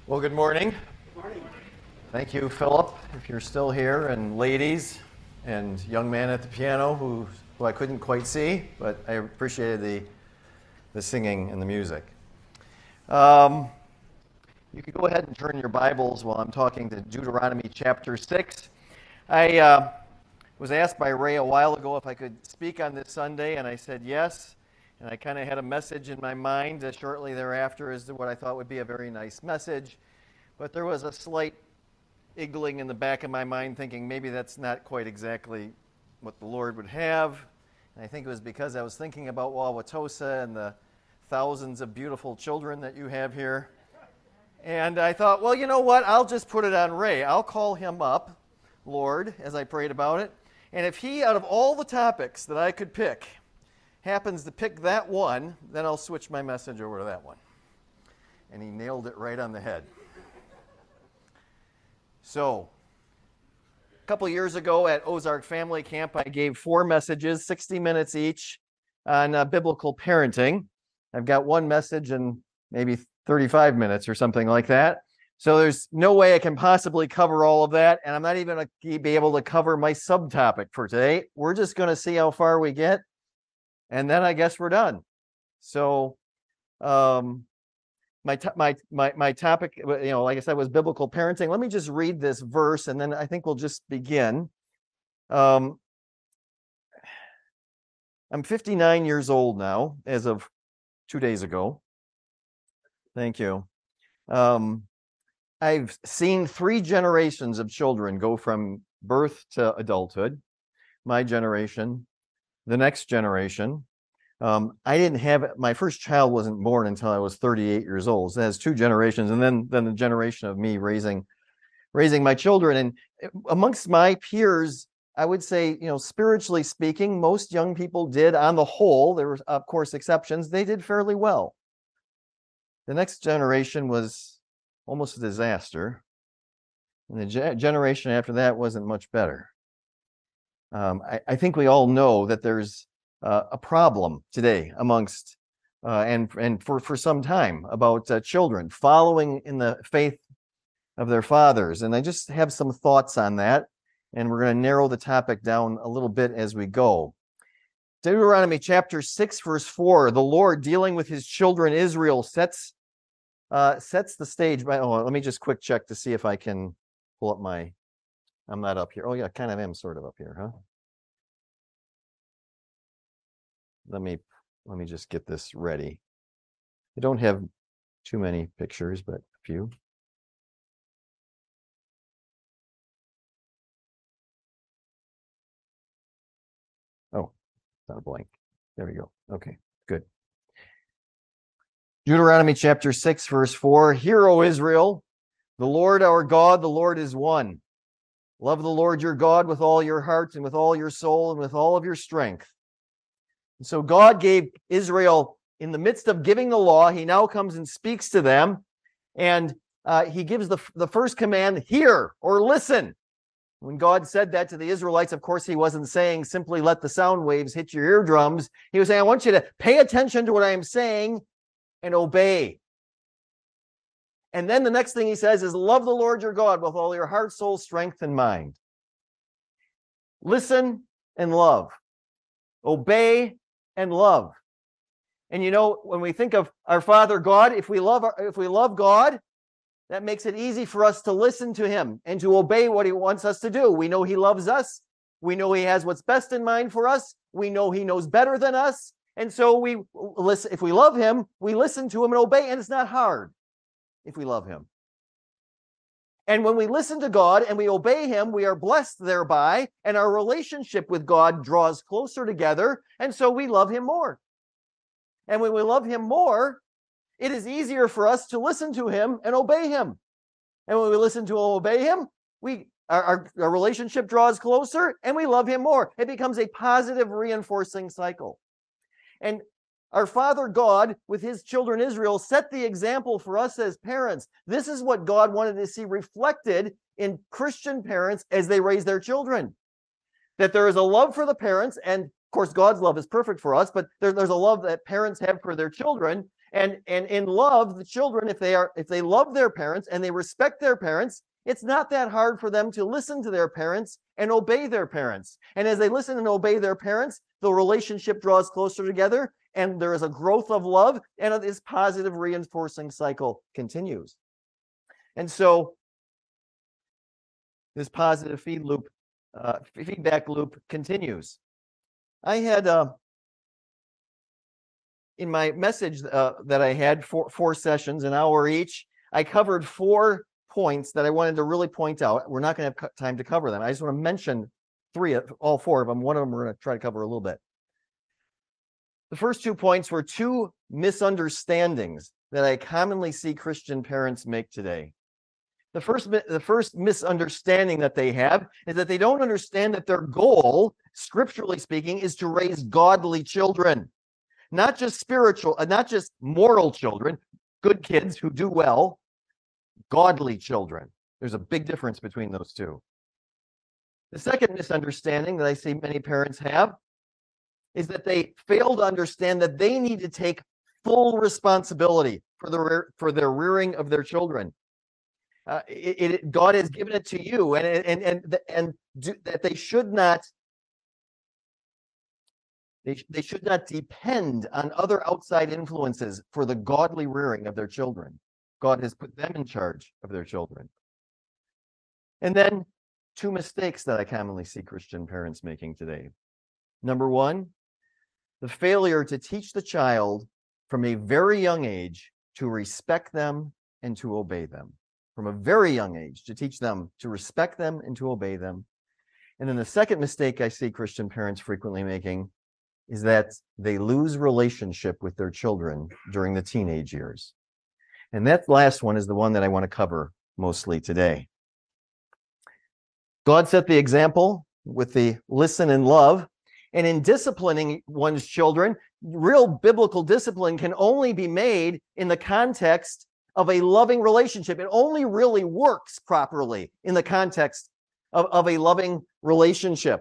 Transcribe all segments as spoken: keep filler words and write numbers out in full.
Well, good morning. Good morning. Thank you, Philip, if you're still here, and ladies, and young man at the piano who, who I couldn't quite see, but I appreciated the, the singing and the music. Um, you could go ahead and turn your Bibles while I'm talking to Deuteronomy chapter six. I uh, was asked by Ray a while ago if I could speak on this Sunday, and I said yes. And I kind of had a message in my mind uh, shortly thereafter as to what I thought would be a very nice message. But there was a slight iggling in the back of my mind thinking maybe that's not quite exactly what the Lord would have. And I think it was because I was thinking about Wauwatosa and the thousands of beautiful children that you have here. And I thought, well, you know what? I'll just put it on Ray. I'll call him up, Lord, as I prayed about it. And if he, out of all the topics that I could pick, happens to pick that one, then I'll switch my message over to that one. And he nailed it right on the head. So, a couple years ago at Ozark Family Camp, I gave four messages, sixty minutes each, on uh, biblical parenting. I've got one message in maybe thirty-five minutes or something like that. So there's no way I can possibly cover all of that, and I'm not even going to be able to cover my subtopic for today. We're just going to see how far we get. And then I guess we're done. So um, my, my, my, my topic, you know, like I said, was biblical parenting. Let me just read this verse, and then I think we'll just begin. Um, I'm fifty-nine years old now, as of two days ago. Thank you. Um, I've seen three generations of children go from birth to adulthood. My generation, the next generation. Um, I didn't have, my first child wasn't born until I was thirty-eight years old. So that's two generations. And then, then the generation of me raising, raising my children. And amongst my peers, I would say, you know, spiritually speaking, most young people did, on the whole, there were, of course, exceptions, they did fairly well. The next generation was almost a disaster. And the ge- generation after that wasn't much better. Um, I, I think we all know that there's uh, a problem today amongst uh, and and for, for some time about uh, children following in the faith of their fathers. And I just have some thoughts on that, and we're going to narrow the topic down a little bit as we go. Deuteronomy chapter six, verse four, the Lord dealing with his children Israel sets uh, sets the stage. By, oh, let me just quick check to see if I can pull up my, I'm not up here. Oh yeah, kind of am sort of up here, huh? Let me let me just get this ready. I don't have too many pictures, but a few. Oh, it's not a blank. There we go. Okay, good. Deuteronomy chapter six, verse four. Hear, O Israel, the Lord our God, the Lord is one. Love the Lord your God with all your heart and with all your soul and with all of your strength. And so God gave Israel, in the midst of giving the law, he now comes and speaks to them, and uh, he gives the, the first command, hear or listen. When God said that to the Israelites, of course, he wasn't saying simply let the sound waves hit your eardrums. He was saying, I want you to pay attention to what I am saying and obey. And then the next thing he says is love the Lord your God with all your heart, soul, strength, and mind. Listen and love. Obey and love. And you know, when we think of our Father God, if we love our, if we love God, that makes it easy for us to listen to him and to obey what he wants us to do. We know he loves us. We know he has what's best in mind for us. We know he knows better than us. And so we listen, if we love him, we listen to him and obey, and it's not hard if we love him. And when we listen to God and we obey him, we are blessed thereby, and our relationship with God draws closer together, and so we love him more. And when we love him more, it is easier for us to listen to him and obey him. And when we listen to and obey him, we our, our, our relationship draws closer and we love him more. It becomes a positive reinforcing cycle. And our Father God, with his children Israel, set the example for us as parents. This is what God wanted to see reflected in Christian parents as they raise their children. That there is a love for the parents, and of course God's love is perfect for us, but there, there's a love that parents have for their children, And, and in love, the children, if they are, if they love their parents and they respect their parents, it's not that hard for them to listen to their parents and obey their parents. And as they listen and obey their parents, the relationship draws closer together, and there is a growth of love, and this positive reinforcing cycle continues. And so this positive feed loop, uh, feedback loop continues. I had uh, in my message uh, that I had four, four sessions, an hour each, I covered four points that I wanted to really point out. We're not going to have time to cover them. I just want to mention three, all four of them. One of them we're going to try to cover a little bit. The first two points were two misunderstandings that I commonly see Christian parents make today. The first, the first misunderstanding that they have is that they don't understand that their goal, scripturally speaking, is to raise godly children. Not just spiritual, uh, not just moral children, good kids who do well, godly children. There's a big difference between those two. The second misunderstanding that I see many parents have is that they fail to understand that they need to take full responsibility for the for their rearing of their children. Uh, it, it, God has given it to you, and and and and do, that they should not they they should not depend on other outside influences for the godly rearing of their children. God has put them in charge of their children. And then two mistakes that I commonly see Christian parents making today. Number one, the failure to teach the child from a very young age to respect them and to obey them. From a very young age, to teach them to respect them and to obey them. And then the second mistake I see Christian parents frequently making is that they lose relationship with their children during the teenage years. And that last one is the one that I want to cover mostly today. God set the example with the listen and love. And in disciplining one's children, real biblical discipline can only be made in the context of a loving relationship. It only really works properly in the context of, of a loving relationship.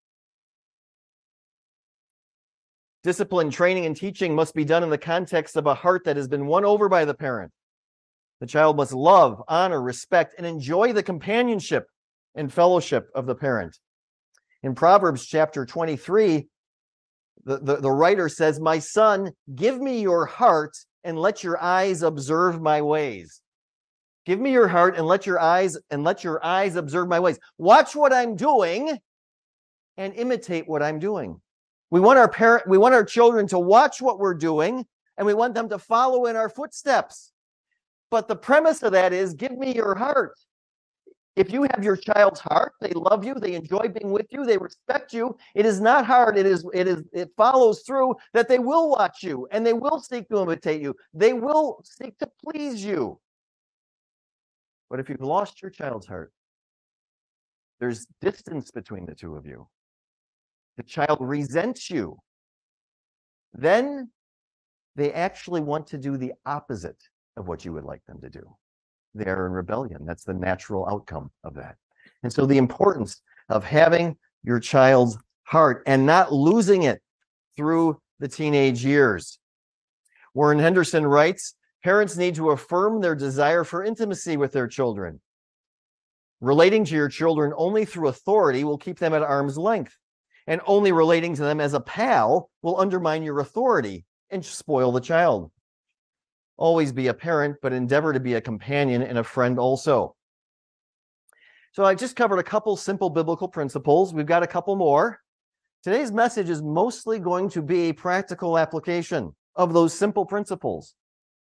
Discipline, training, and teaching must be done in the context of a heart that has been won over by the parent. The child must love, honor, respect, and enjoy the companionship and fellowship of the parent. In Proverbs chapter twenty-three, the, the, the writer says, "My son, give me your heart and let your eyes observe my ways." Give me your heart and let your eyes and let your eyes observe my ways. Watch what I'm doing and imitate what I'm doing. We want our parent, we want our children to watch what we're doing, and we want them to follow in our footsteps. But the premise of that is, give me your heart. If you have your child's heart, they love you, they enjoy being with you, they respect you. It is not hard. It is, it is, it follows through that they will watch you and they will seek to imitate you. They will seek to please you. But if you've lost your child's heart, there's distance between the two of you. The child resents you. Then they actually want to do the opposite of what you would like them to do. They are in rebellion. That's the natural outcome of that. And so the importance of having your child's heart and not losing it through the teenage years. Warren Henderson writes, parents need to affirm their desire for intimacy with their children. Relating to your children only through authority will keep them at arm's length, and only relating to them as a pal will undermine your authority and spoil the child. Always be a parent, but endeavor to be a companion and a friend also. So I just covered a couple simple biblical principles. We've got a couple more. Today's message is mostly going to be a practical application of those simple principles.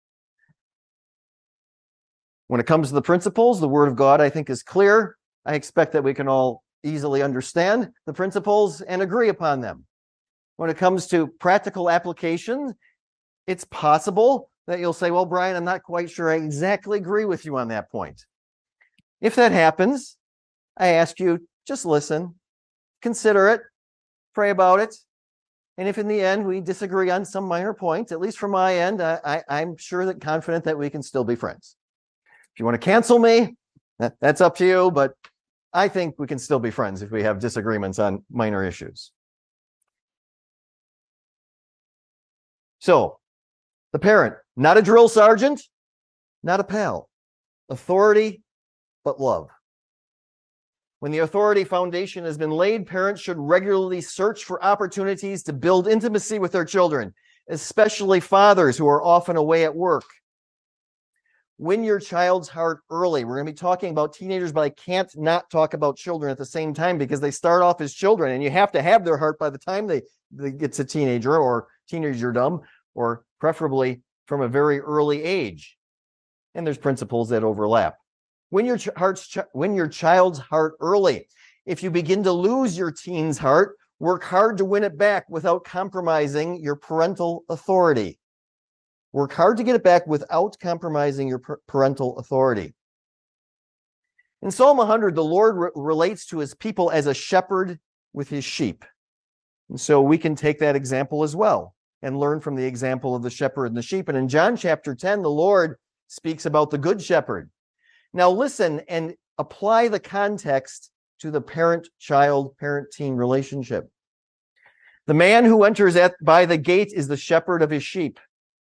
When it comes to the principles, the Word of God, I think, is clear. I expect that we can all easily understand the principles and agree upon them. When it comes to practical application, it's possible that you'll say, well, Brian, I'm not quite sure I exactly agree with you on that point. If that happens, I ask you, just listen, consider it, pray about it. And if in the end we disagree on some minor point, at least from my end, I, I, I'm sure that confident that we can still be friends. If you want to cancel me, that, that's up to you, but I think we can still be friends if we have disagreements on minor issues. So, The parent, not a drill sergeant, not a pal. Authority, but love. When the authority foundation has been laid, parents should regularly search for opportunities to build intimacy with their children, especially fathers who are often away at work. Win your child's heart early. We're going to be talking about teenagers, but I can't not talk about children at the same time because they start off as children, and you have to have their heart by the time they, they get to teenager or teenagerdom, or preferably from a very early age. And there's principles that overlap. Win your ch- heart's ch- win your child's heart early. If you begin to lose your teen's heart, work hard to win it back without compromising your parental authority. Work hard to get it back without compromising your parental authority. In Psalm one hundred, the Lord re- relates to his people as a shepherd with his sheep. And so we can take that example as well and learn from the example of the shepherd and the sheep. And in John chapter ten, the Lord speaks about the good shepherd. Now listen and apply the context to the parent-child, parent-teen relationship. The man who enters at by the gate is the shepherd of his sheep.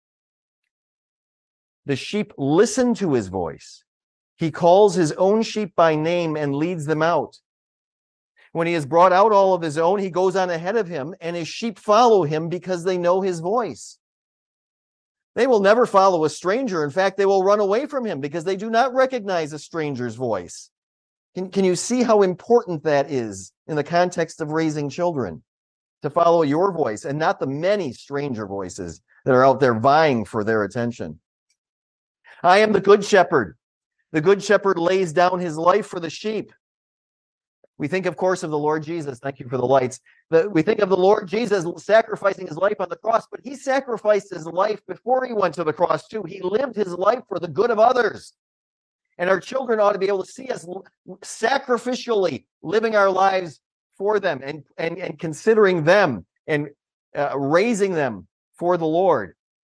The sheep listen to his voice. He calls his own sheep by name and leads them out. When he has brought out all of his own, he goes on ahead of him, and his sheep follow him because they know his voice. They will never follow a stranger. In fact, they will run away from him because they do not recognize a stranger's voice. Can, can you see how important that is in the context of raising children? To follow your voice and not the many stranger voices that are out there vying for their attention. I am the good shepherd. The good shepherd lays down his life for the sheep. We think, of course, of the Lord Jesus. Thank you for the lights. The, we think of the Lord Jesus sacrificing his life on the cross, but he sacrificed his life before he went to the cross too. He lived his life for the good of others. And our children ought to be able to see us sacrificially living our lives for them and, and, and considering them and uh, raising them for the Lord.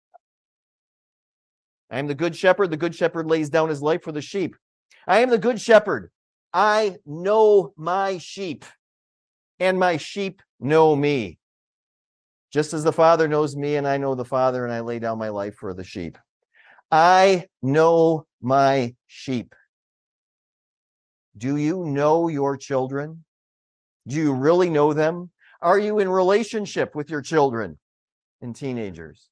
I am the good shepherd. The good shepherd lays down his life for the sheep. I am the good shepherd. I know my sheep, and my sheep know me. Just as the Father knows me, and I know the Father, and I lay down my life for the sheep. I know my sheep. Do you know your children? Do you really know them? Are you in relationship with your children and teenagers?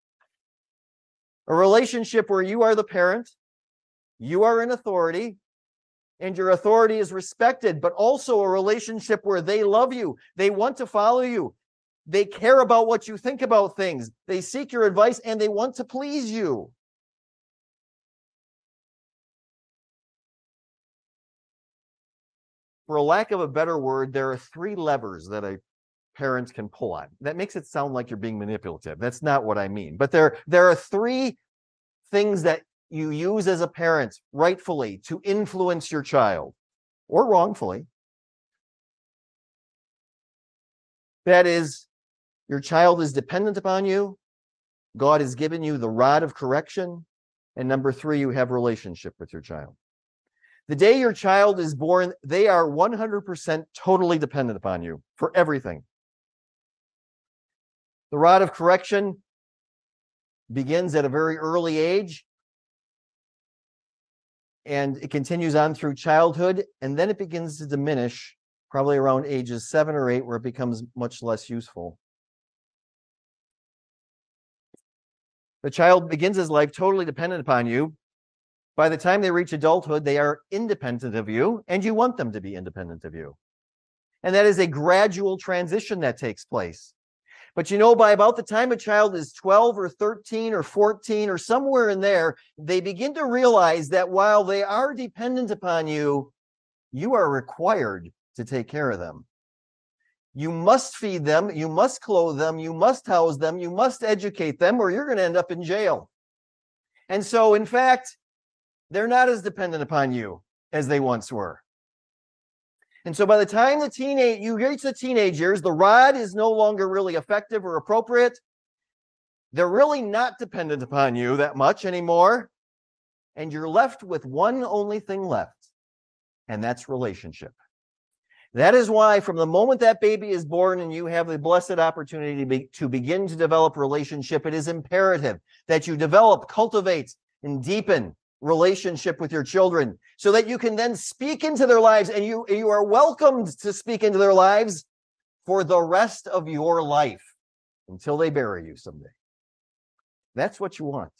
A relationship where you are the parent, you are in authority, and your authority is respected, but also a relationship where they love you. They want to follow you. They care about what you think about things. They seek your advice, and they want to please you. For a lack of a better word, there are three levers that a parent can pull on. That makes it sound like you're being manipulative. That's not what I mean. But there, there are three things that you use as a parent rightfully to influence your child, or wrongfully. That is, your child is dependent upon you. God has given you the rod of correction. And number three, you have relationship with your child. The day your child is born, they are one hundred percent totally dependent upon you for everything. The rod of correction begins at a very early age, and it continues on through childhood, and then it begins to diminish probably around ages seven or eight, where it becomes much less useful. The child begins his life totally dependent upon you. By the time they reach adulthood, they are independent of you, and you want them to be independent of you. And that is a gradual transition that takes place. But you know, by about the time a child is twelve or thirteen or fourteen or somewhere in there, they begin to realize that while they are dependent upon you, you are required to take care of them. You must feed them, you must clothe them, you must house them, you must educate them, or you're going to end up in jail. And so, in fact, they're not as dependent upon you as they once were. And so by the time the teenage you reach the teenage years, the rod is no longer really effective or appropriate. They're really not dependent upon you that much anymore. And you're left with one only thing left, and that's relationship. That is why from the moment that baby is born and you have the blessed opportunity to, be, to begin to develop relationship, it is imperative that you develop, cultivate, and deepen relationship with your children so that you can then speak into their lives, and you, you are welcomed to speak into their lives for the rest of your life until they bury you someday. That's what you want.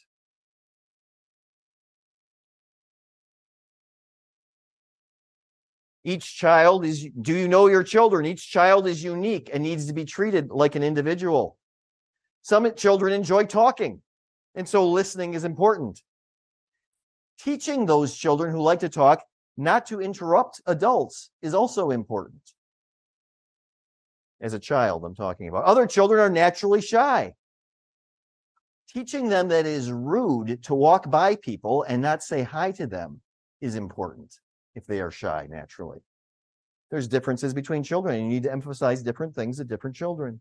Each child is, do you know your children? Each child is unique and needs to be treated like an individual. Some children enjoy talking, and so listening is important. Teaching those children who like to talk not to interrupt adults is also important. As a child, I'm talking about. Other children are naturally shy. Teaching them that it is rude to walk by people and not say hi to them is important if they are shy naturally. There's differences between children, and you need to emphasize different things to different children.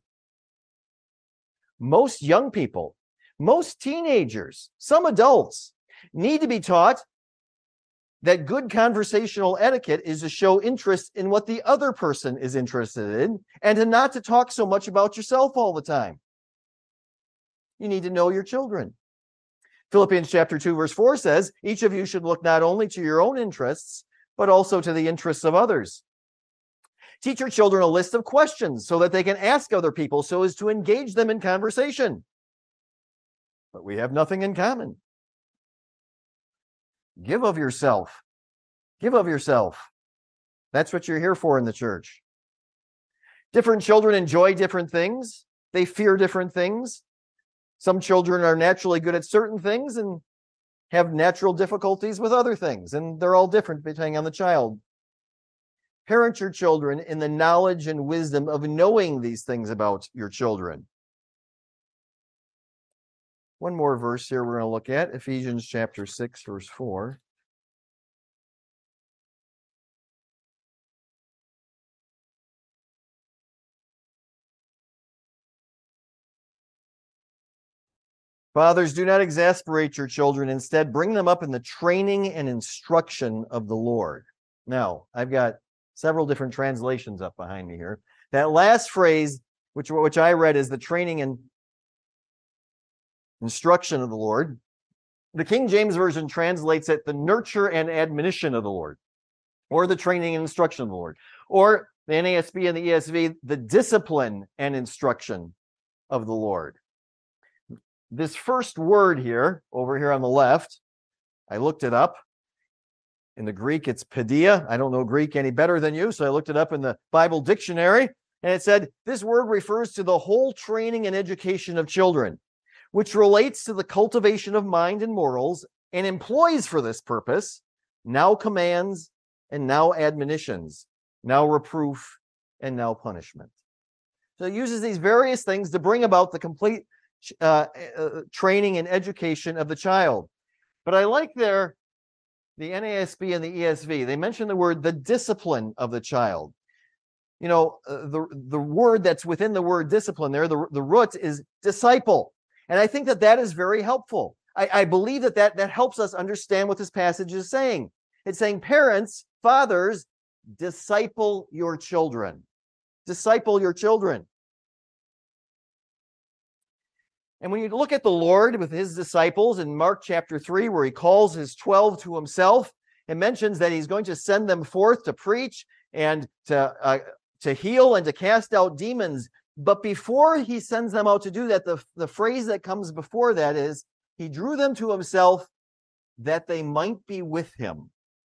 Most young people, most teenagers, some adults need to be taught that good conversational etiquette is to show interest in what the other person is interested in and to not to talk so much about yourself all the time. You need to know your children. Philippians chapter two, verse four says, each of you should look not only to your own interests, but also to the interests of others. Teach your children a list of questions so that they can ask other people so as to engage them in conversation. But we have nothing in common. Give of yourself. Give of yourself. That's what you're here for in the church. Different children enjoy different things. They fear different things. Some children are naturally good at certain things and have natural difficulties with other things, and they're all different depending on the child. Parent your children in the knowledge and wisdom of knowing these things about your children. One more verse here we're going to look at, Ephesians chapter six, verse four. Fathers, do not exasperate your children. Instead, bring them up in the training and instruction of the Lord. Now, I've got several different translations up behind me here. That last phrase, which, which I read, is the training and instruction of the Lord. The King James Version translates it the nurture and admonition of the Lord, or the training and instruction of the Lord, or the N A S B and the E S V, the discipline and instruction of the Lord. This first word here, over here on the left, I looked it up. In the Greek, it's paideia. I don't know Greek any better than you, so I looked it up in the Bible dictionary, and it said this word refers to the whole training and education of children, which relates to the cultivation of mind and morals, and employs for this purpose now commands and now admonitions, now reproof and now punishment. So it uses these various things to bring about the complete uh, uh, training and education of the child. But I like their, the N A S B and the E S V, they mention the word the discipline of the child. You know, uh, the, the word that's within the word discipline there, the, the root is disciple. And I think that that is very helpful. I, I believe that, that that helps us understand what this passage is saying. It's saying, parents, fathers, disciple your children. Disciple your children. And when you look at the Lord with his disciples in Mark chapter three, where he calls his twelve to himself and mentions that he's going to send them forth to preach and to, uh, to heal and to cast out demons. But before he sends them out to do that, the, the phrase that comes before that is, he drew them to himself that they might be with him.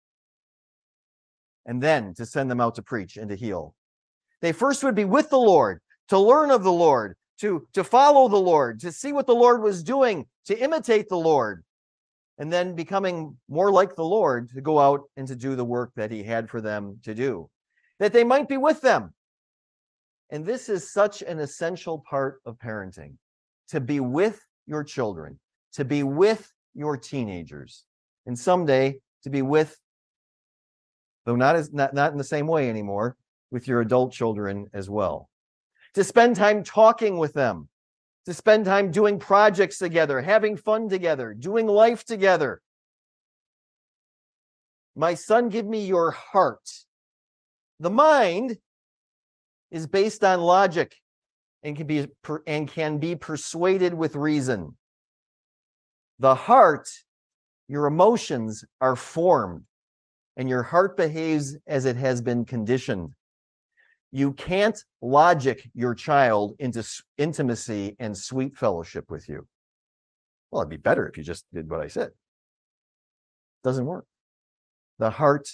And then to send them out to preach and to heal. They first would be with the Lord, to learn of the Lord, to, to follow the Lord, to see what the Lord was doing, to imitate the Lord, and then becoming more like the Lord to go out and to do the work that he had for them to do, that they might be with them. And this is such an essential part of parenting, to be with your children, to be with your teenagers, and someday to be with, though not as not, not in the same way anymore, with your adult children as well. To spend time talking with them, to spend time doing projects together, having fun together, doing life together. My son, give me your heart The mind is based on logic and can be and can be persuaded with reason. The heart, your emotions are formed, and your heart behaves as it has been conditioned. You can't logic your child into intimacy and sweet fellowship with you. Well, it'd be better if you just did what I said. Doesn't work. The heart,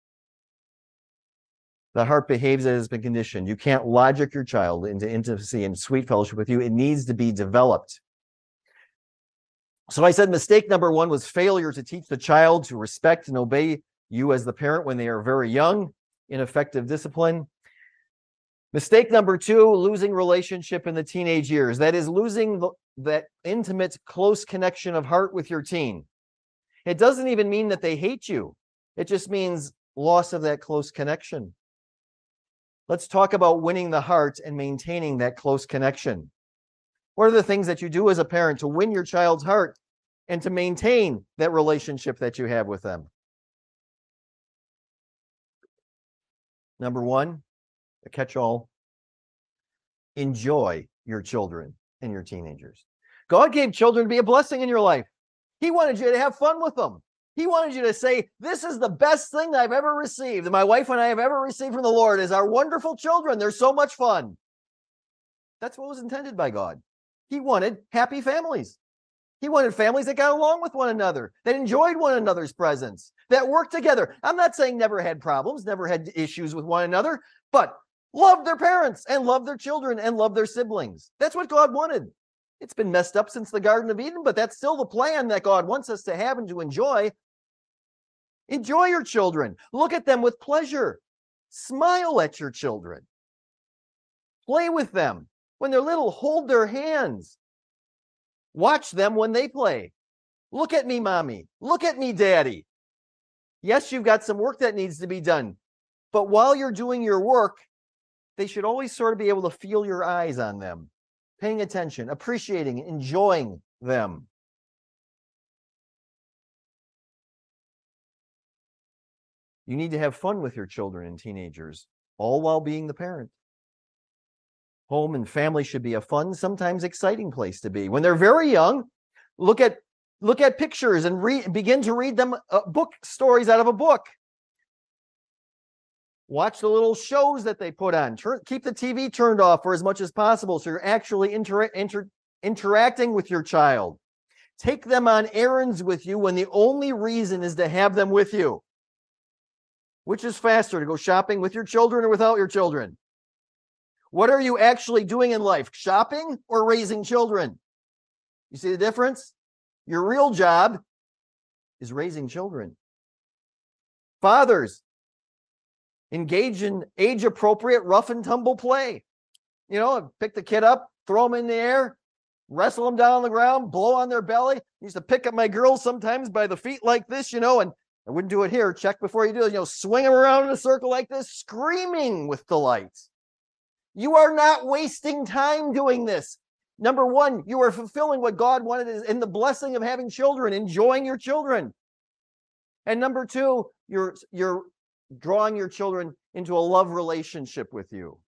the heart behaves as it has been conditioned. You can't logic your child into intimacy and sweet fellowship with you. It needs to be developed. So I said mistake number one was failure to teach the child to respect and obey you as the parent when they are very young, ineffective discipline. Mistake number two, losing relationship in the teenage years. That is losing the, that intimate, close connection of heart with your teen. It doesn't even mean that they hate you. It just means loss of that close connection. Let's talk about winning the heart and maintaining that close connection. What are the things that you do as a parent to win your child's heart and to maintain that relationship that you have with them? Number one, a catch-all, enjoy your children and your teenagers. God gave children to be a blessing in your life. He wanted you to have fun with them. He wanted you to say, this is the best thing I've ever received, that my wife and I have ever received from the Lord, is our wonderful children. They're so much fun. That's what was intended by God. He wanted happy families. He wanted families that got along with one another, that enjoyed one another's presence, that worked together. I'm not saying never had problems, never had issues with one another, but loved their parents and loved their children and loved their siblings. That's what God wanted. It's been messed up since the Garden of Eden, but that's still the plan that God wants us to have and to enjoy. Enjoy your children. Look at them with pleasure. Smile at your children. Play with them. When they're little, hold their hands. Watch them when they play. Look at me, mommy. Look at me, daddy. Yes, you've got some work that needs to be done. But while you're doing your work, they should always sort of be able to feel your eyes on them, paying attention, appreciating, enjoying them. You need to have fun with your children and teenagers, all while being the parent. Home and family should be a fun, sometimes exciting place to be. When they're very young, look at look at pictures and read, begin to read them uh, book stories out of a book. Watch the little shows that they put on. Turn, keep the T V turned off for as much as possible so you're actually inter inter interacting with your child. Take them on errands with you when the only reason is to have them with you. Which is faster, to go shopping with your children or without your children? What are you actually doing in life? Shopping or raising children? You see the difference? Your real job is raising children. Fathers, engage in age-appropriate rough and tumble play. You know, pick the kid up, throw them in the air, wrestle them down on the ground, blow on their belly. I used to pick up my girls sometimes by the feet like this, you know, and I wouldn't do it here. Check before you do it. You know, swing them around in a circle like this, screaming with delight. You are not wasting time doing this. Number one, you are fulfilling what God wanted in the blessing of having children, enjoying your children. And number two, you're, you're drawing your children into a love relationship with you.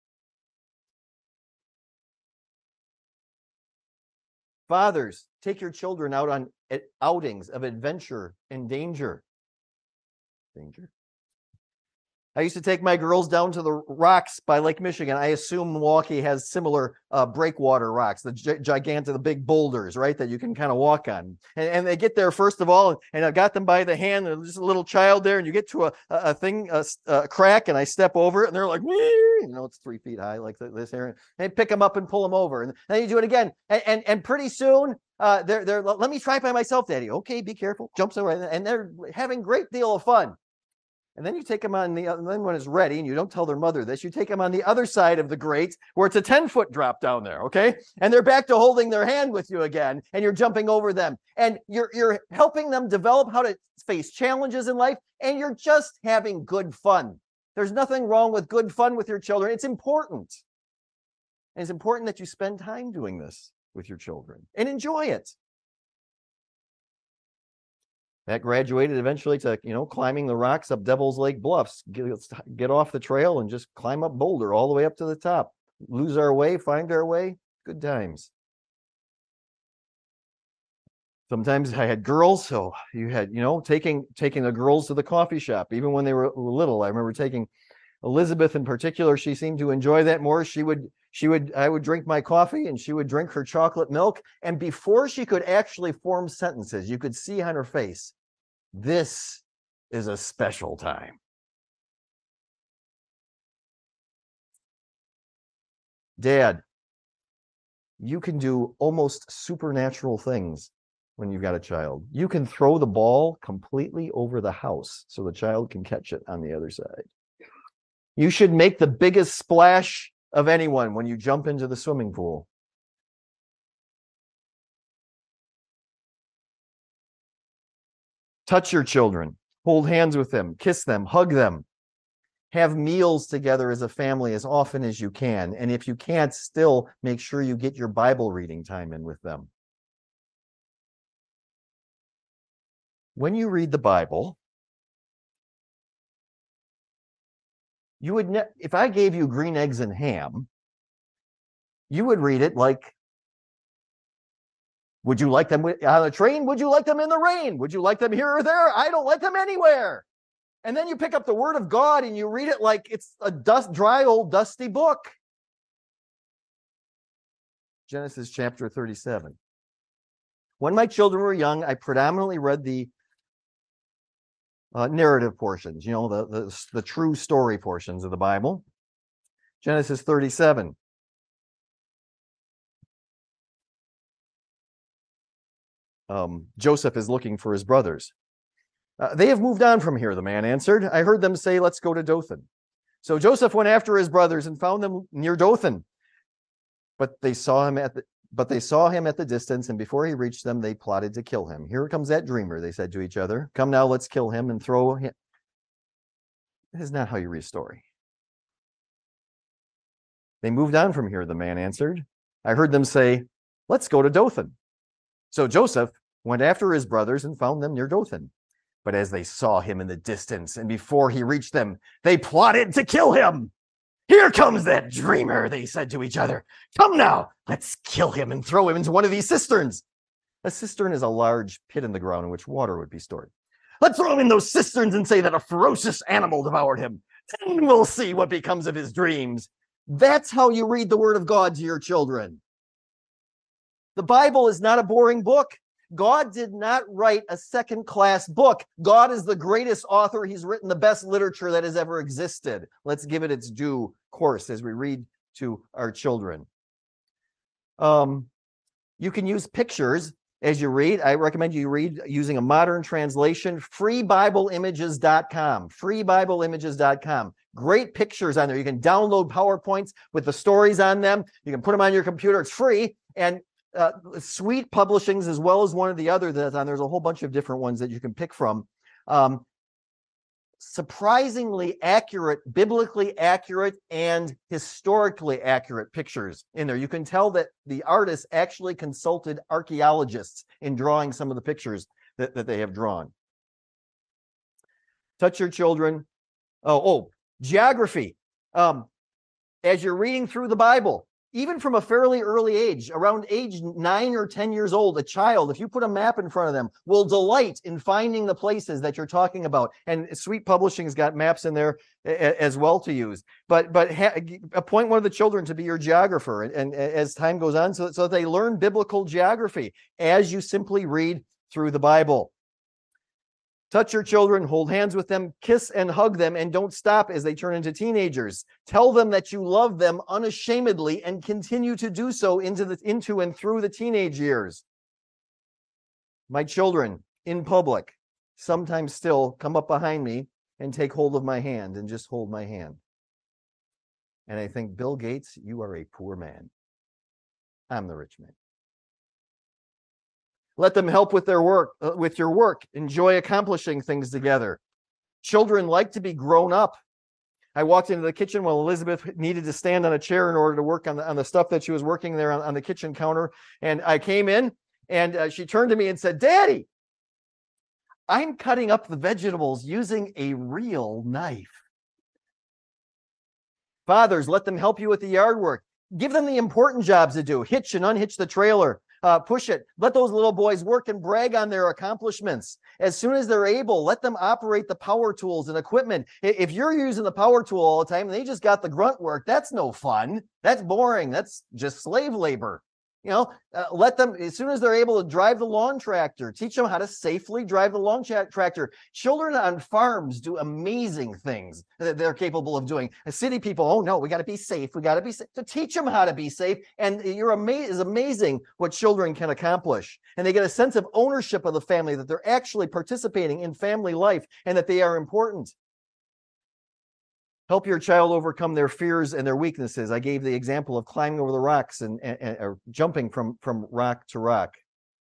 Fathers, take your children out on outings of adventure and danger. Danger. I used to take my girls down to the rocks by Lake Michigan. I assume Milwaukee has similar uh, breakwater rocks, the gi gigantic, the big boulders, right, that you can kind of walk on. And, and they get there first of all, and I got them by the hand. There's just a little child there, and you get to a, a thing, a, a crack, and I step over it, and they're like, you know, it's three feet high, like this here. And they pick them up and pull them over, and then you do it again, and and, and pretty soon. Uh, they're they're let me try by myself, Daddy. Okay, be careful. Jumps over, and they're having a great deal of fun. And then you take them on the, and then when it's ready, and you don't tell their mother this, you take them on the other side of the grate where it's a ten foot drop down there, okay? And they're back to holding their hand with you again, and you're jumping over them. And you're, you're helping them develop how to face challenges in life, and you're just having good fun. There's nothing wrong with good fun with your children. It's important. And it's important that you spend time doing this with your children and enjoy it. That graduated eventually to, you know, climbing the rocks up Devil's Lake Bluffs, get, get off the trail and just climb up Boulder all the way up to the top, lose our way, find our way. Good times. Sometimes I had girls, so you had, you know, taking taking the girls to the coffee shop, even when they were little. I remember taking Elizabeth in particular. She seemed to enjoy that more. She would, she would, I would drink my coffee and she would drink her chocolate milk. And before she could actually form sentences, you could see on her face, this is a special time. Dad, you can do almost supernatural things when you've got a child. You can throw the ball completely over the house so the child can catch it on the other side. You should make the biggest splash of anyone when you jump into the swimming pool. Touch your children, hold hands with them, kiss them, hug them. Have meals together as a family as often as you can. And if you can't, still make sure you get your Bible reading time in with them. When you read the Bible, you would, ne- if I gave you green eggs and ham, you would read it like, would you like them on a train? Would you like them in the rain? Would you like them here or there? I don't like them anywhere. And then you pick up the Word of God and you read it like it's a dust, dry, old, dusty book. Genesis chapter thirty-seven. When my children were young, I predominantly read the uh, narrative portions, you know, the, the, the true story portions of the Bible. Genesis thirty-seven. Um, Joseph is looking for his brothers. Uh, they have moved on from here, the man answered. I heard them say, let's go to Dothan. So Joseph went after his brothers and found them near Dothan. But they saw him at the but they saw him at the distance, and before he reached them, they plotted to kill him. Here comes that dreamer, they said to each other. Come now, let's kill him and throw him. This is not how you read a story. They moved on from here, the man answered. I heard them say, let's go to Dothan. So Joseph went after his brothers and found them near Dothan. But as they saw him in the distance and before he reached them, they plotted to kill him. Here comes that dreamer, they said to each other. Come now, let's kill him and throw him into one of these cisterns. A cistern is a large pit in the ground in which water would be stored. Let's throw him in those cisterns and say that a ferocious animal devoured him. Then we'll see what becomes of his dreams. That's how you read the Word of God to your children. The Bible is not a boring book. God did not write a second-class book. God is the greatest author. He's written the best literature that has ever existed. Let's give it its due course as we read to our children. Um, you can use pictures as you read. I recommend you read using a modern translation, free bible images dot com, free bible images dot com. Great pictures on there. You can download PowerPoints with the stories on them. You can put them on your computer. It's free. And Uh, Sweet Publishings, as well as one of the other that's on. There's a whole bunch of different ones that you can pick from. Um, surprisingly accurate, biblically accurate, and historically accurate pictures in there. You can tell that the artists actually consulted archaeologists in drawing some of the pictures that, that they have drawn. Touch your children. Oh, oh, geography. Um, as you're reading through the Bible, even from a fairly early age, around age nine or ten years old, a child, if you put a map in front of them, will delight in finding the places that you're talking about. And Sweet Publishing's got maps in there as well to use. But but ha- appoint one of the children to be your geographer, and, and as time goes on, so, so they learn biblical geography as you simply read through the Bible. Touch your children, hold hands with them, kiss and hug them, and don't stop as they turn into teenagers. Tell them that you love them unashamedly and continue to do so into the into and through the teenage years. My children, in public, sometimes still come up behind me and take hold of my hand and just hold my hand. And I think, Bill Gates, you are a poor man. I'm the rich man. Let them help with their work, uh, with your work. Enjoy accomplishing things together. Children like to be grown up. I walked into the kitchen while Elizabeth needed to stand on a chair in order to work on the, on the stuff that she was working there on, on the kitchen counter. And I came in and uh, she turned to me and said, Daddy, I'm cutting up the vegetables using a real knife. Fathers, let them help you with the yard work. Give them the important jobs to do. Hitch and unhitch the trailer. Uh, push it. Let those little boys work and brag on their accomplishments. As soon as they're able, let them operate the power tools and equipment. If you're using the power tool all the time and they just got the grunt work, that's no fun. That's boring. That's just slave labor. You know, uh, let them, as soon as they're able to drive the lawn tractor, teach them how to safely drive the lawn tra- tractor. Children on farms do amazing things that they're capable of doing. As city people, oh no, we got to be safe. We got to be safe. To teach them how to be safe. And you're amazing, it's amazing what children can accomplish. And they get a sense of ownership of the family, that they're actually participating in family life and that they are important. Help your child overcome their fears and their weaknesses. I gave the example of climbing over the rocks and, and, and or jumping from, from rock to rock.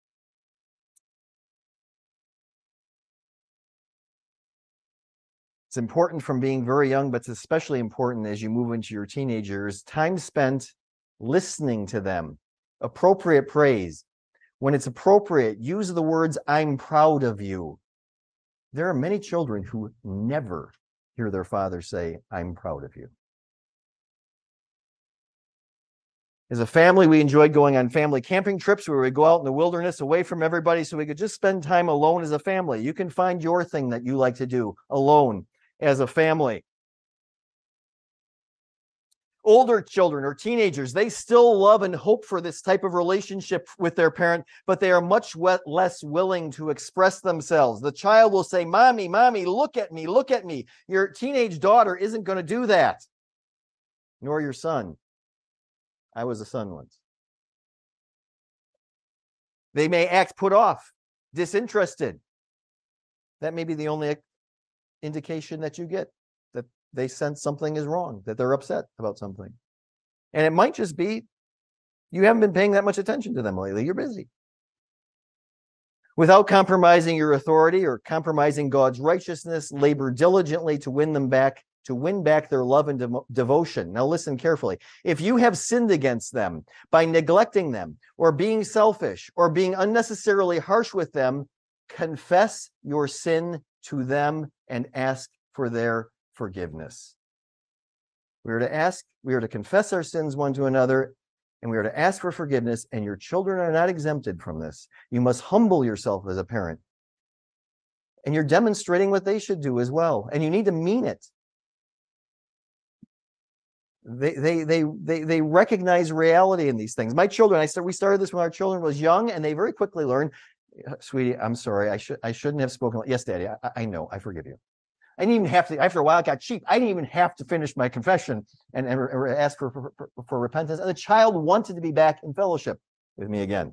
It's important from being very young, but it's especially important as you move into your teenage years. Time spent listening to them. Appropriate praise. When it's appropriate, use the words, I'm proud of you. There are many children who never hear their father say, I'm proud of you. As a family, we enjoyed going on family camping trips where we go out in the wilderness away from everybody so we could just spend time alone as a family. You can find your thing that you like to do alone as a family. Older children or teenagers, they still love and hope for this type of relationship with their parent, but they are much less willing to express themselves. The child will say, Mommy, Mommy, look at me, look at me. Your teenage daughter isn't going to do that, nor your son. I was a son once. They may act put off, disinterested. That may be the only indication that you get that they sense something is wrong, that they're upset about something. And it might just be you haven't been paying that much attention to them lately. You're busy. Without compromising your authority or compromising God's righteousness, labor diligently to win them back, to win back their love and de- devotion. Now listen carefully. If you have sinned against them by neglecting them or being selfish or being unnecessarily harsh with them, confess your sin to them and ask for their forgiveness. We are to ask, we are to confess our sins one to another, and we are to ask for forgiveness, and your children are not exempted from this. You must humble yourself as a parent. And you're demonstrating what they should do as well, and you need to mean it. They they they they they recognize reality in these things. My children, I said we started this when our children was young, and they very quickly learned, sweetie, I'm sorry, I should I shouldn't have spoken. Yes, Daddy, I, I know, I forgive you. I didn't even have to, after a while it got cheap. I didn't even have to finish my confession and, and, and ask for, for, for, for repentance. And the child wanted to be back in fellowship with me again.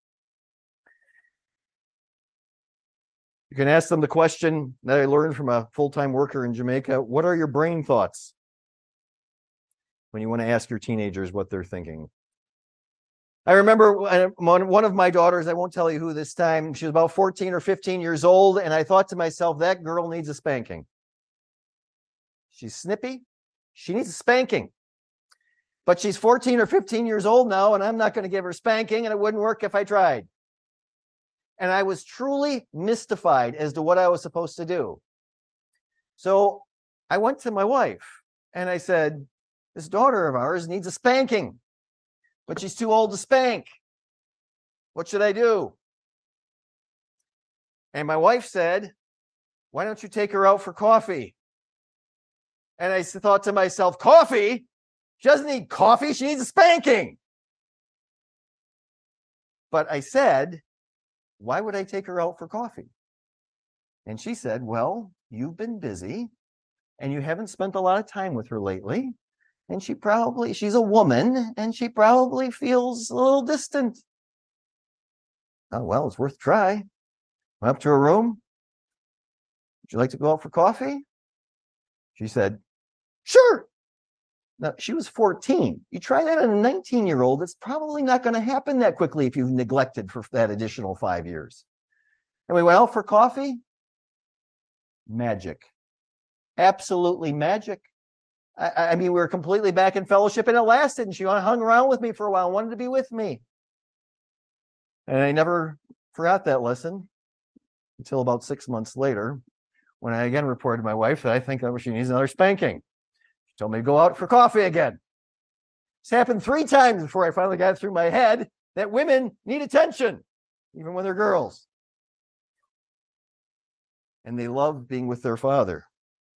You can ask them the question that I learned from a full-time worker in Jamaica. What are your brain thoughts? When you want to ask your teenagers what they're thinking. I remember one of my daughters, I won't tell you who this time, she was about fourteen or fifteen years old, and I thought to myself, that girl needs a spanking. She's snippy. She needs a spanking. But she's fourteen or fifteen years old now, and I'm not going to give her spanking, and it wouldn't work if I tried. And I was truly mystified as to what I was supposed to do. So I went to my wife, and I said, this daughter of ours needs a spanking, but she's too old to spank. What should I do? And my wife said, why don't you take her out for coffee? And I thought to myself, coffee? She doesn't need coffee. She needs a spanking. But I said, why would I take her out for coffee? And she said, well, you've been busy and you haven't spent a lot of time with her lately. And she probably, she's a woman and she probably feels a little distant. Oh, well, it's worth a try. Went up to her room. Would you like to go out for coffee? She said, sure. Now, she was fourteen. You try that on a nineteen-year-old, it's probably not going to happen that quickly if you've neglected for that additional five years. And we went out for coffee. Magic. Absolutely magic. I, I mean, we were completely back in fellowship, and it lasted, and she hung around with me for a while, wanted to be with me. And I never forgot that lesson. until about six months later, when I again reported to my wife that I think that she needs another spanking. She told me to go out for coffee again. This happened three times before I finally got it through my head that women need attention, even when they're girls. And they love being with their father.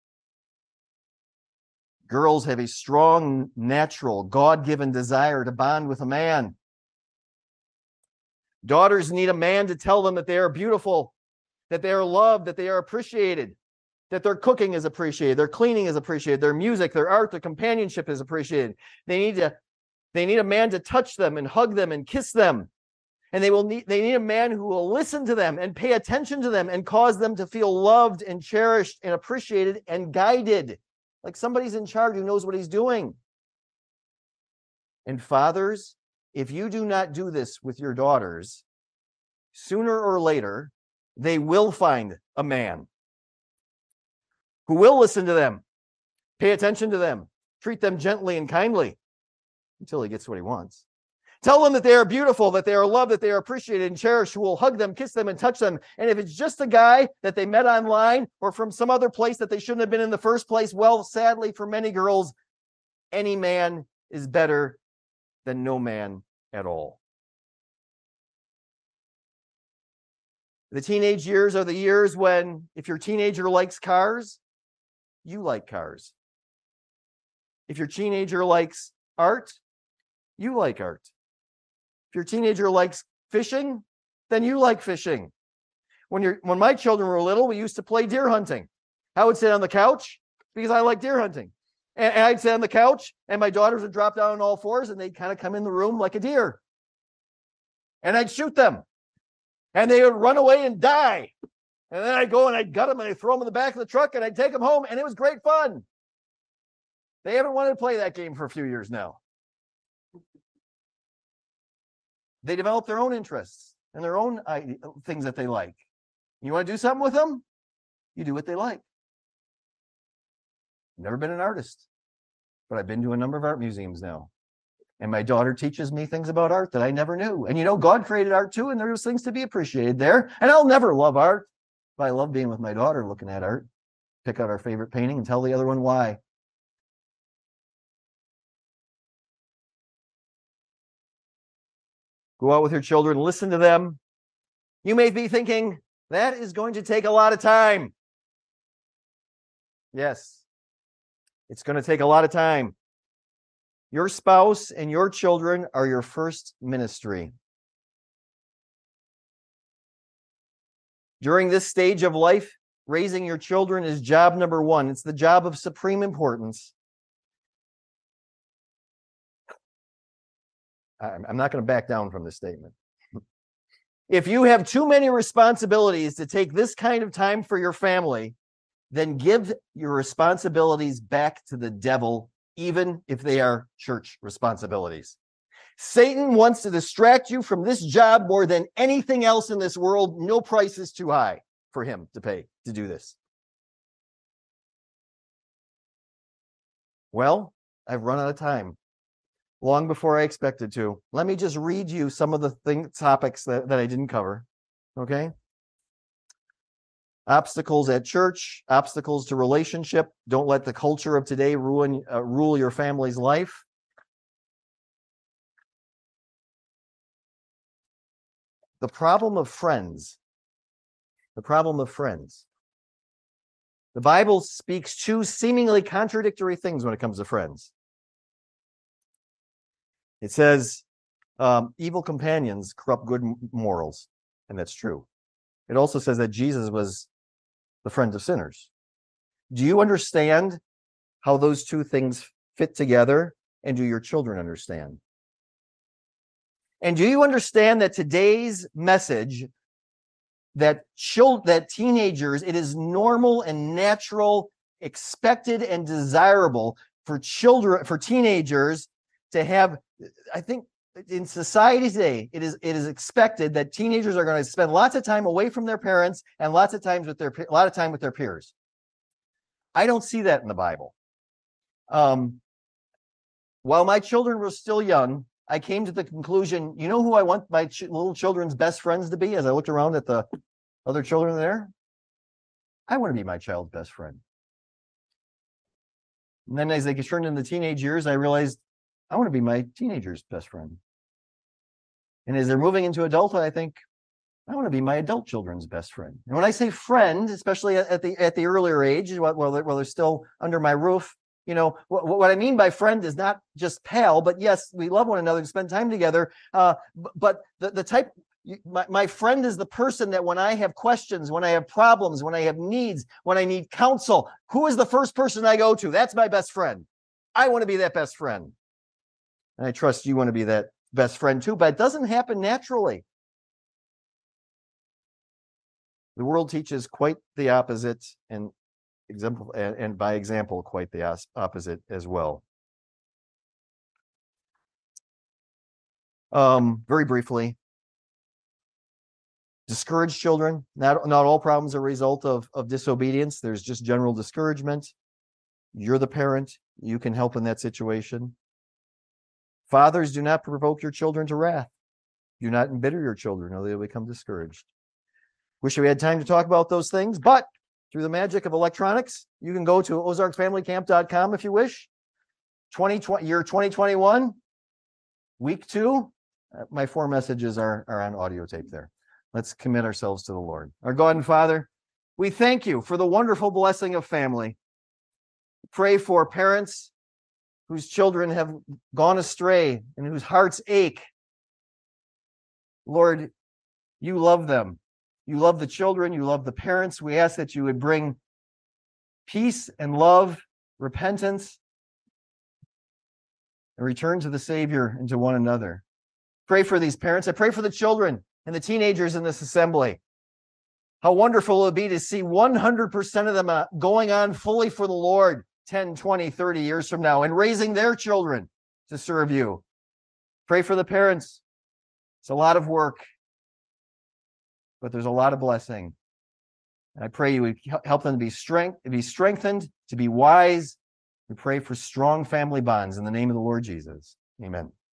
Girls have a strong, natural, God-given desire to bond with a man. Daughters need a man to tell them that they are beautiful, that they are loved, that they are appreciated, that their cooking is appreciated, their cleaning is appreciated, their music, their art, their companionship is appreciated. They need to, they need a man to touch them and hug them and kiss them. And they will need, they need a man who will listen to them and pay attention to them and cause them to feel loved and cherished and appreciated and guided. Like somebody's in charge who knows what he's doing. And fathers, if you do not do this with your daughters, sooner or later, they will find a man who will listen to them, pay attention to them, treat them gently and kindly until he gets what he wants. Tell them that they are beautiful, that they are loved, that they are appreciated and cherished, who will hug them, kiss them, and touch them. And if it's just a guy that they met online or from some other place that they shouldn't have been in the first place, well, sadly, for many girls, any man is better than no man at all. The teenage years are the years when, if your teenager likes cars, you like cars. If your teenager likes art, you like art. If your teenager likes fishing, then you like fishing. When you're, when my children were little, we used to play deer hunting. I would sit on the couch because I like deer hunting. And, and I'd sit on the couch and my daughters would drop down on all fours and they'd kind of come in the room like a deer. And I'd shoot them. And they would run away and die. And then I'd go and I'd gut them and I'd throw them in the back of the truck and I'd take them home. And it was great fun. They haven't wanted to play that game for a few years now. They develop their own interests and their own things that they like. You want to do something with them? You do what they like. Never been an artist, but I've been to a number of art museums now. And my daughter teaches me things about art that I never knew. And you know, God created art too, and there's things to be appreciated there. And I'll never love art, but I love being with my daughter looking at art, pick out our favorite painting and tell the other one why. Go out with your children, listen to them. You may be thinking, that is going to take a lot of time. Yes, it's going to take a lot of time. Your spouse and your children are your first ministry. During this stage of life, raising your children is job number one. It's the job of supreme importance. I'm not going to back down from this statement. If you have too many responsibilities to take this kind of time for your family, then give your responsibilities back to the devil, even if they are church responsibilities. Satan wants to distract you from this job more than anything else in this world. No price is too high for him to pay to do this. Well, I've run out of time. Long before I expected to. Let me just read you some of the thing, topics that, that I didn't cover. Okay? Obstacles at church, obstacles to relationship. Don't let the culture of today ruin uh, rule your family's life. The problem of friends. The problem of friends. The Bible speaks two seemingly contradictory things when it comes to friends. It says, um, evil companions corrupt good morals, and that's true. It also says that Jesus was the friend of sinners. Do you understand how those two things fit together, and do your children understand? And do you understand that today's message, that children, that teenagers, it is normal and natural, expected and desirable for children, for teenagers to have, I think in society today, it is it is expected that teenagers are going to spend lots of time away from their parents and lots of times with their a lot of time with their peers. I don't see that in the Bible. Um, while my children were still young, I came to the conclusion, you know who I want my ch- little children's best friends to be? As I looked around at the Other children there? I want to be my child's best friend. And then as they get turned into teenage years, I realized I want to be my teenager's best friend. And as they're moving into adulthood, I think I want to be my adult children's best friend. And when I say friend, especially at the at the earlier age, while they're, while they're still under my roof, you know, what, what I mean by friend is not just pal, but yes, we love one another and spend time together. Uh, but the, the type, my, my friend is the person that when I have questions, when I have problems, when I have needs, when I need counsel, who is the first person I go to? That's my best friend. I want to be that best friend. And I trust you want to be that best friend too, but it doesn't happen naturally. The world teaches quite the opposite, and example and, and by example, quite the opposite as well. Um, very briefly, discouraged children. Not, not all problems are a result of, of disobedience. There's just general discouragement. You're the parent. You can help in that situation. Fathers, do not provoke your children to wrath. Do not embitter your children, or they'll become discouraged. Wish we had time to talk about those things, but through the magic of electronics, you can go to ozarks family camp dot com if you wish. twenty twenty, year twenty twenty-one, week two. Uh, my four messages are, are on audio tape there. Let's commit ourselves to the Lord. Our God and Father, we thank you for the wonderful blessing of family. Pray for parents whose children have gone astray and whose hearts ache. Lord, you love them. You love the children. You love the parents. We ask that you would bring peace and love, repentance, and return to the Savior and to one another. Pray for these parents. I pray for the children and the teenagers in this assembly. How wonderful it would be to see one hundred percent of them going on fully for the Lord ten, twenty, thirty years from now and raising their children to serve you. Pray for the parents. It's a lot of work, but there's a lot of blessing. And I pray you would help them to be strength, to be strengthened, to be wise. We pray for strong family bonds in the name of the Lord Jesus. Amen.